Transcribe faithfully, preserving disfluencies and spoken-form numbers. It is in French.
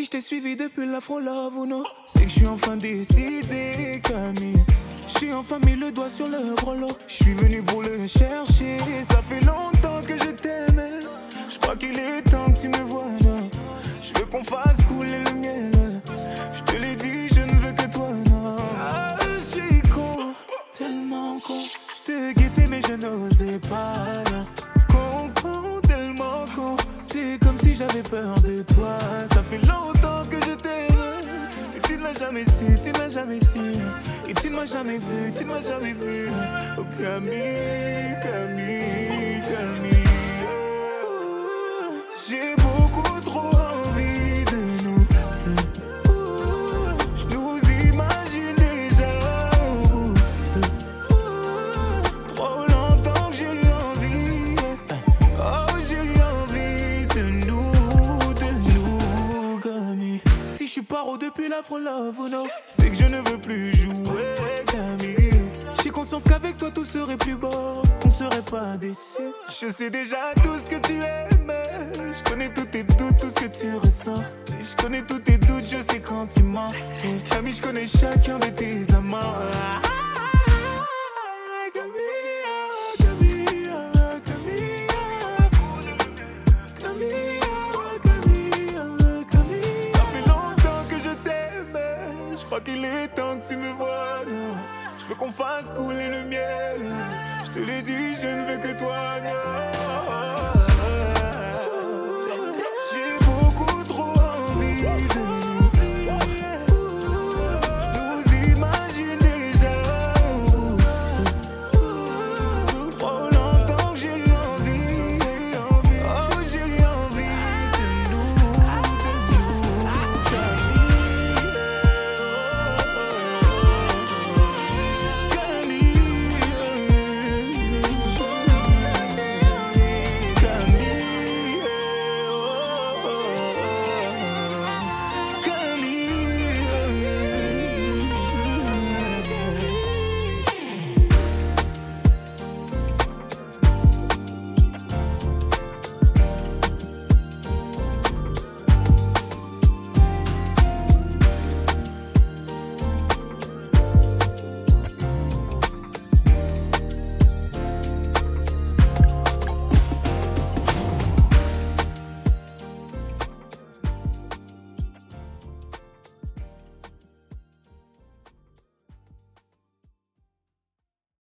je t'ai suivi depuis l'Afro Love ou non, c'est que je suis enfin décidé, Camille. J'ai enfin mis le doigt sur le grelot. Je suis venu pour le chercher. Ça fait longtemps que je t'aimais. Je crois qu'il est temps que tu me vois là. Je veux qu'on fasse couler le miel. Je te l'ai dit, je ne veux que toi là. Ah, je suis con, tellement con. Je te guettais mais je n'osais pas là. Con, con, tellement con. C'est comme si j'avais peur de toi. Ça fait longtemps que je t'aime. Et tu ne l'as jamais su, tu ne l'as jamais su. Et tu ne m'as jamais vu, tu ne m'as jamais vu. Oh Camille, Camille, Camille. Oh, j'ai beaucoup trop envie de nous. Oh, je nous imagine déjà. Oh, oh, trop longtemps que j'ai eu envie. Oh, j'ai eu envie de nous, de nous, Camille. Si je suis paro depuis l'Afro Love ou non, c'est que je ne veux plus jouer, Camille. J'ai conscience qu'avec toi tout serait plus beau, on serait pas déçus. Je sais déjà tout ce que tu aimes. Je connais tous tes doutes, tout ce que tu ressens. Et je connais tous tes doutes, je sais quand tu mens. Et Camille, je connais chacun de tes amants. Je crois qu'il est temps que tu me vois là. Je veux qu'on fasse couler le miel. Je te l'ai dit, je ne veux que toi là.